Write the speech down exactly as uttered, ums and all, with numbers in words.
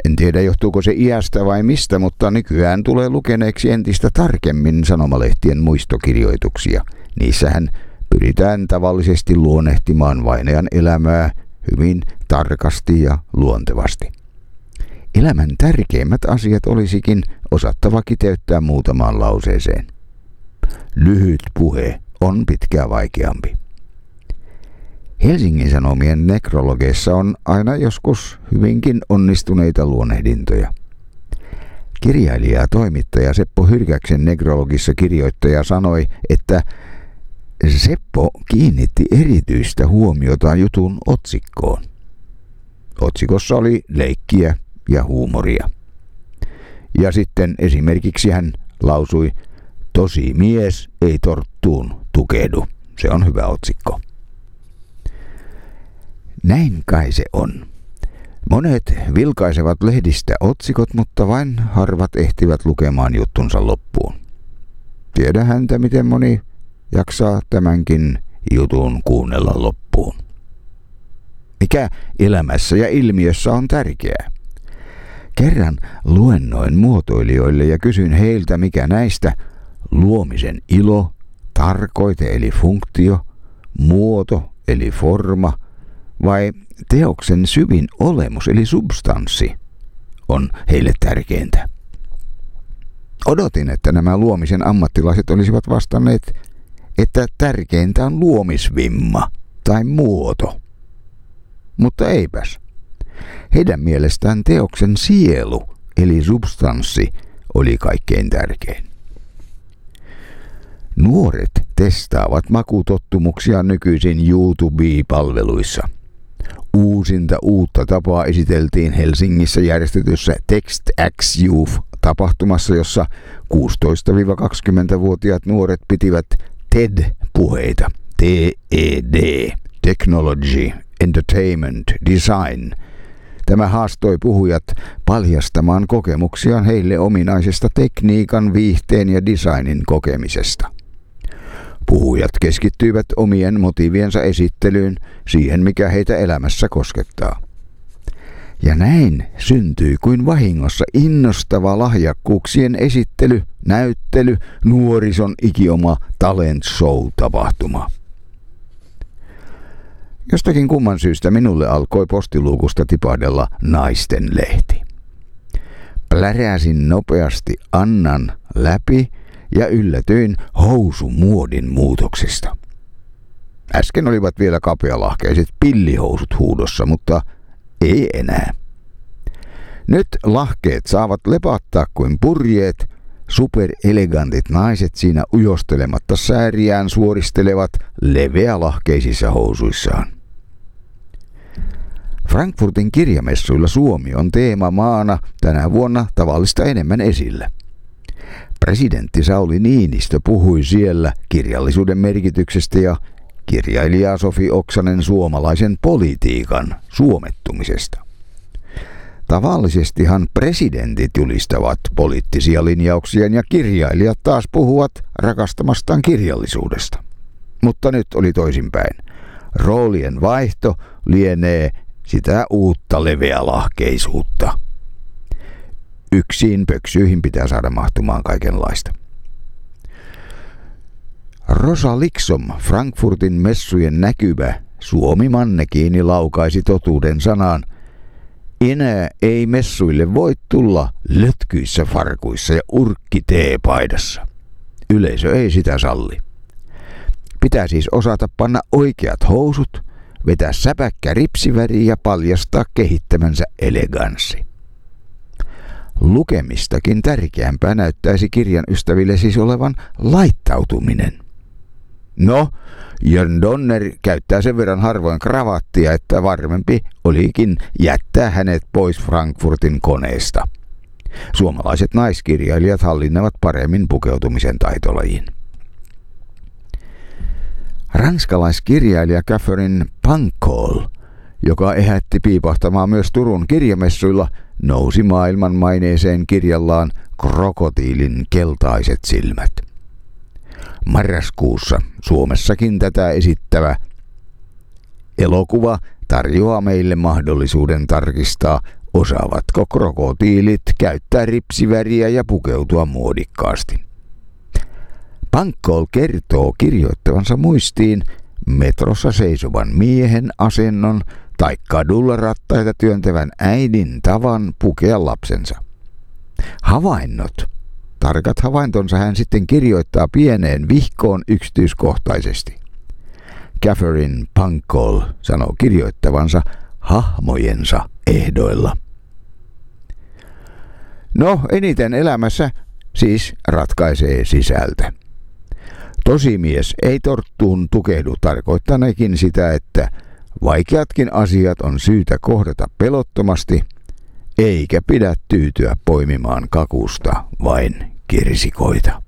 En tiedä johtuuko se iästä vai mistä, mutta nykyään tulee lukeneeksi entistä tarkemmin sanomalehtien muistokirjoituksia. Niissähän pyritään tavallisesti luonnehtimaan vainajan elämää hyvin tarkasti ja luontevasti. Elämän tärkeimmät asiat olisikin osattava kiteyttää muutamaan lauseeseen. Lyhyt puhe on pitkää vaikeampi. Helsingin Sanomien nekrologeissa on aina joskus hyvinkin onnistuneita luonnehdintoja. Kirjailija ja toimittaja Seppo Hyrkäksen nekrologissa kirjoittaja sanoi, että Seppo kiinnitti erityistä huomiota jutun otsikkoon. Otsikossa oli leikkiä ja huumoria. Ja sitten esimerkiksi hän lausui, tosi mies ei torttuun tukehdu. Se on hyvä otsikko. Näin kai se on. Monet vilkaisevat lehdistä otsikot, mutta vain harvat ehtivät lukemaan juttunsa loppuun. Tiedä häntä, miten moni jaksaa tämänkin jutun kuunnella loppuun. Mikä elämässä ja ilmiössä on tärkeää? Kerran luennoin muotoilijoille ja kysyin heiltä, mikä näistä luomisen ilo, tarkoite eli funktio, muoto eli forma vai teoksen syvin olemus eli substanssi on heille tärkeintä. Odotin, että nämä luomisen ammattilaiset olisivat vastanneet, että tärkeintä on luomisvimma tai muoto. Mutta eipäs. Heidän mielestään teoksen sielu eli substanssi oli kaikkein tärkein. Nuoret testaavat makutottumuksia nykyisin YouTube-palveluissa. Uusinta uutta tapaa esiteltiin Helsingissä järjestetyssä TextX Youth-tapahtumassa, jossa kuusitoista-kaksikymmentävuotiaat nuoret pitivät T E D-puheita. T E D, Technology, Entertainment, Design. Tämä haastoi puhujat paljastamaan kokemuksiaan heille ominaisesta tekniikan, viihteen ja designin kokemisesta. Puhujat keskittyivät omien motiiviensa esittelyyn, siihen mikä heitä elämässä koskettaa. Ja näin syntyi kuin vahingossa innostava lahjakkuuksien esittely, näyttely, nuorison ikioma talent show-tapahtuma. Jostakin kumman syystä minulle alkoi postiluukusta tipahdella naisten lehti. Pläräsin nopeasti Annan läpi ja yllätyin housumuodin muutoksista. Äsken olivat vielä kapealahkeiset pillihousut huudossa, mutta ei enää. Nyt lahkeet saavat lepattaa kuin purjeet, superelegantit naiset siinä ujostelematta sääriään suoristelevat leveälahkeisissa housuissaan. Frankfurtin kirjamessuilla Suomi on teemamaana tänä vuonna tavallista enemmän esillä. Presidentti Sauli Niinistö puhui siellä kirjallisuuden merkityksestä ja kirjailija Sofi Oksanen suomalaisen politiikan suomettumisesta. Tavallisestihan presidentit julistavat poliittisia linjauksia ja kirjailijat taas puhuvat rakastamastaan kirjallisuudesta. Mutta nyt oli toisinpäin. Roolien vaihto lienee sitä uutta leveälahkeisuutta. Yksiin pöksyihin pitää saada mahtumaan kaikenlaista. Rosa Liksom, Frankfurtin messujen näkyvä Suomi-mannekiini, laukaisi totuuden sanaan: enää ei messuille voi tulla lötkyissä farkuissa ja urkki-teepaidassa. Yleisö ei sitä salli. Pitää siis osata panna oikeat housut, vetää säpäkkä ripsiväri ja paljastaa kehittämänsä eleganssi. Lukemistakin tärkeämpää näyttäisi kirjan ystäville siis olevan laittautuminen. No, Jörn Donner käyttää sen verran harvoin kravattia, että varmempi olikin jättää hänet pois Frankfurtin koneesta. Suomalaiset naiskirjailijat hallinnevat paremmin pukeutumisen taitolajiin. Ranskalaiskirjailija Catherine Pancol, joka ehätti piipahtamaan myös Turun kirjamessuilla, nousi maailmanmaineeseen kirjallaan Krokotiilin keltaiset silmät. Marraskuussa Suomessakin tätä esittävä elokuva tarjoaa meille mahdollisuuden tarkistaa osaavatko krokotiilit käyttää ripsiväriä ja pukeutua muodikkaasti. Pankol kertoo kirjoittavansa muistiin metrossa seisovan miehen asennon tai kadulla rattaita työntävän äidin tavan pukea lapsensa. Havainnot. Tarkat havaintonsa hän sitten kirjoittaa pieneen vihkoon yksityiskohtaisesti. Catherine Pankol sanoo kirjoittavansa hahmojensa ehdoilla. No, eniten elämässä siis ratkaisee sisältö. Tosimies ei torttuun tukehdu tarkoittaneekin sitä, että vaikeatkin asiat on syytä kohdata pelottomasti, eikä pidä tyytyä poimimaan kakusta vain kirsikoita.